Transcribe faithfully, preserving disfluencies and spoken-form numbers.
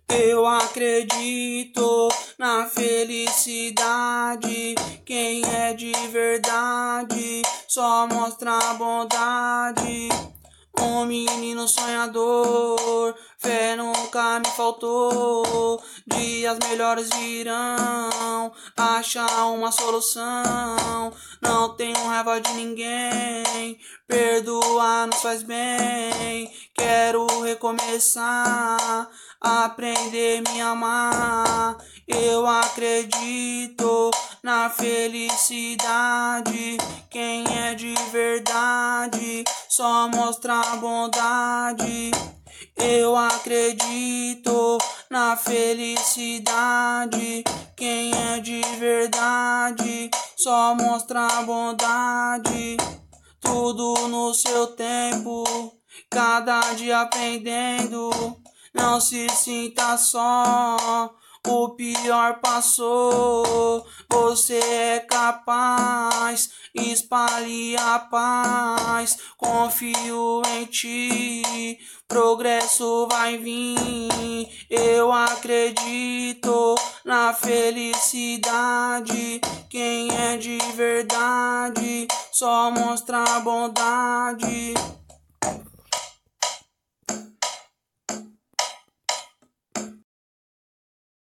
Eu acredito na felicidade. Quem é de verdade só mostra a bondade. Um menino sonhador, fé nunca me faltou. Dias melhores virão, achar uma solução. Não tenho raiva de ninguém, perdoar nos faz bem. Quero recomeçar, aprender a me amar. Eu acredito na felicidade. Quem é de verdade só mostra a bondade. Eu acredito na felicidade. Quem é de verdade só mostra a bondade. Tudo no seu tempo, cada dia aprendendo. Não se sinta só, o pior passou. Você é capaz, espalhe a paz. Confio em ti, progresso vai vir. Eu acredito na felicidade. Quem é de verdade só mostra a bondade.